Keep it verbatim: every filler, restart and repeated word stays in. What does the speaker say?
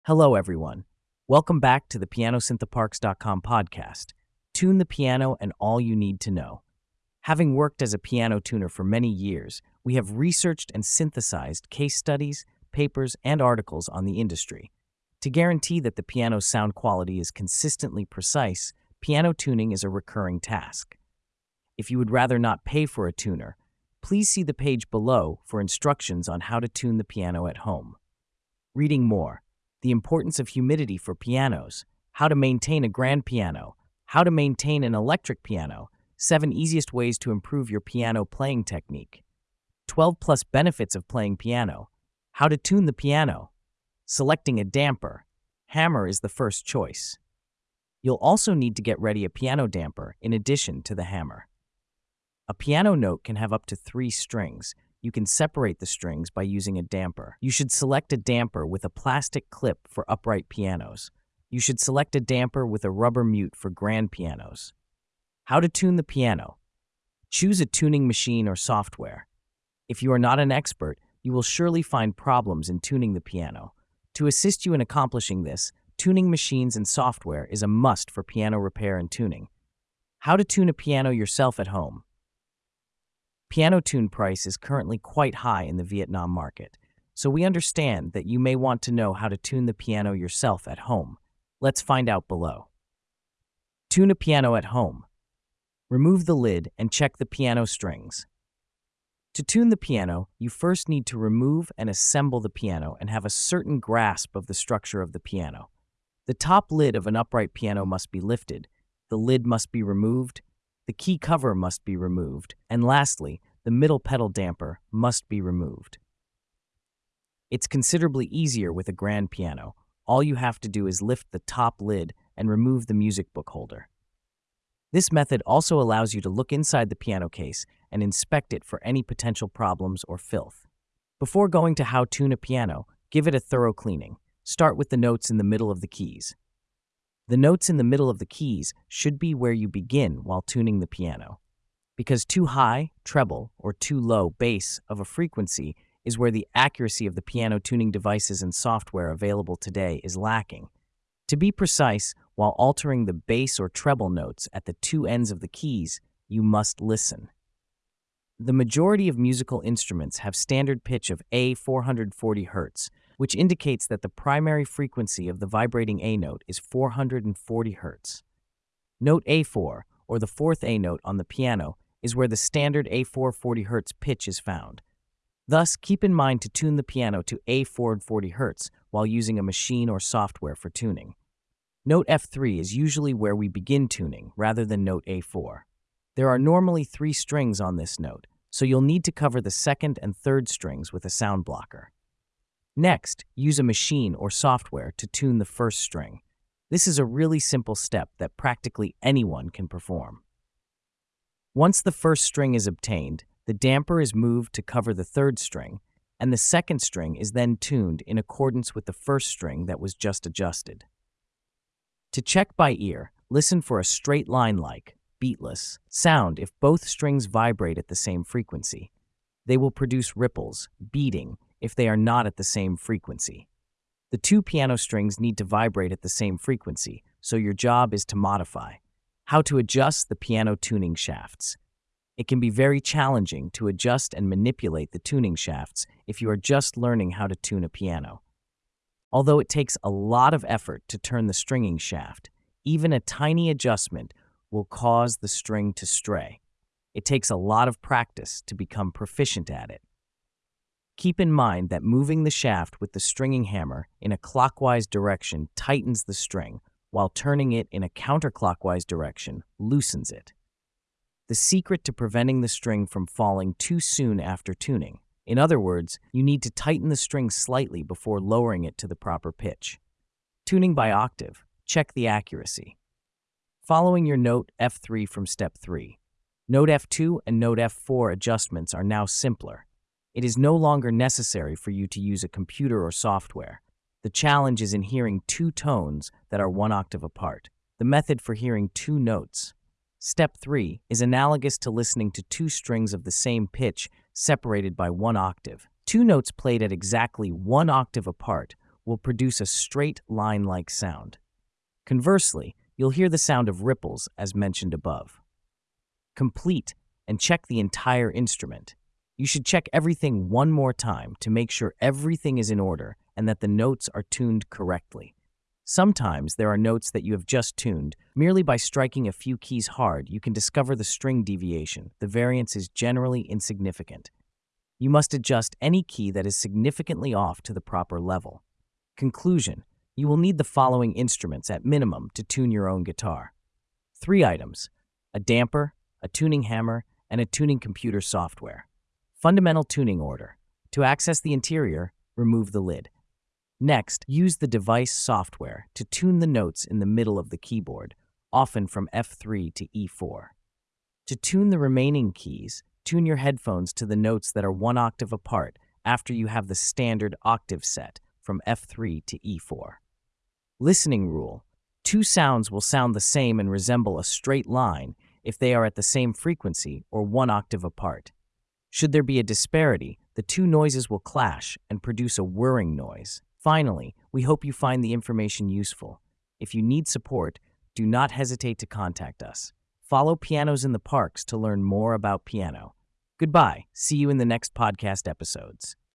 Hello, everyone. Welcome back to the piano synth parks dot com podcast. Tune the piano and all you need to know. Having worked as a piano tuner for many years, we have researched and synthesized case studies, papers, and articles on the industry. To guarantee that the piano's sound quality is consistently precise, piano tuning is a recurring task. If you would rather not pay for a tuner, please see the page below for instructions on how to tune the piano at home. Reading more: the importance of humidity for pianos, how to maintain a grand piano, how to maintain an electric piano, seven easiest ways to improve your piano playing technique, twelve plus benefits of playing piano, how to tune the piano, selecting a damper. Hammer is the first choice. You'll also need to get ready a piano damper in addition to the hammer. A piano note can have up to three strings. You can separate the strings by using a damper. You should select a damper with a plastic clip for upright pianos. You should select a damper with a rubber mute for grand pianos. How to tune the piano. Choose a tuning machine or software. If you are not an expert, you will surely find problems in tuning the piano. To assist you in accomplishing this, tuning machines and software is a must for piano repair and tuning. How to tune a piano yourself at home. Piano tune price is currently quite high in the Vietnam market, so we understand that you may want to know how to tune the piano yourself at home. Let's find out below. Tune a piano at home. Remove the lid and check the piano strings. To tune the piano, you first need to remove and assemble the piano and have a certain grasp of the structure of the piano. The top lid of an upright piano must be lifted, the lid must be removed, the key cover must be removed, and lastly, the middle pedal damper must be removed. It's considerably easier with a grand piano. All you have to do is lift the top lid and remove the music book holder. This method also allows you to look inside the piano case and inspect it for any potential problems or filth. Before going to how to tune a piano, give it a thorough cleaning. Start with the notes in the middle of the keys. The notes in the middle of the keys should be where you begin while tuning the piano, because too high, treble, or too low bass of a frequency is where the accuracy of the piano tuning devices and software available today is lacking. To be precise, while altering the bass or treble notes at the two ends of the keys, you must listen. The majority of musical instruments have standard pitch of A four hundred forty hertz, which indicates that the primary frequency of the vibrating A note is four hundred forty hertz. Note A four, or the fourth A note on the piano, is where the standard A four forty hertz pitch is found. Thus, keep in mind to tune the piano to A four forty hertz while using a machine or software for tuning. Note F three is usually where we begin tuning, rather than note A four. There are normally three strings on this note, so you'll need to cover the second and third strings with a sound blocker. Next, use a machine or software to tune the first string. This is a really simple step that practically anyone can perform. Once the first string is obtained, the damper is moved to cover the third string, and the second string is then tuned in accordance with the first string that was just adjusted. To check by ear, listen for a straight line-like, beatless sound if both strings vibrate at the same frequency. They will produce ripples, beating, if they are not at the same frequency. The two piano strings need to vibrate at the same frequency, so your job is to modify. How to adjust the piano tuning shafts. It can be very challenging to adjust and manipulate the tuning shafts if you are just learning how to tune a piano. Although it takes a lot of effort to turn the stringing shaft, even a tiny adjustment will cause the string to stray. It takes a lot of practice to become proficient at it. Keep in mind that moving the shaft with the stringing hammer in a clockwise direction tightens the string, while turning it in a counterclockwise direction loosens it. The secret to preventing the string from falling too soon after tuning. In other words, you need to tighten the string slightly before lowering it to the proper pitch. Tuning by octave. Check the accuracy. Following your note F three from step three. Note F two and note F four adjustments are now simpler. It is no longer necessary for you to use a computer or software. The challenge is in hearing two tones that are one octave apart. The method for hearing two notes. Step three is analogous to listening to two strings of the same pitch separated by one octave. Two notes played at exactly one octave apart will produce a straight line-like sound. Conversely, you'll hear the sound of ripples as mentioned above. Complete and check the entire instrument. You should check everything one more time to make sure everything is in order and that the notes are tuned correctly. Sometimes there are notes that you have just tuned. Merely by striking a few keys hard, you can discover the string deviation. The variance is generally insignificant. You must adjust any key that is significantly off to the proper level. Conclusion: you will need the following instruments at minimum to tune your own guitar. Three items: a damper, a tuning hammer, and a tuning computer software. Fundamental tuning order. To access the interior, remove the lid. Next, use the device software to tune the notes in the middle of the keyboard, often from F three to E four. To tune the remaining keys, tune your headphones to the notes that are one octave apart after you have the standard octave set from F three to E four. Listening rule: two sounds will sound the same and resemble a straight line if they are at the same frequency or one octave apart. Should there be a disparity, the two noises will clash and produce a whirring noise. Finally, we hope you find the information useful. If you need support, do not hesitate to contact us. Follow Pianos in the Parks to learn more about piano. Goodbye. See you in the next podcast episodes.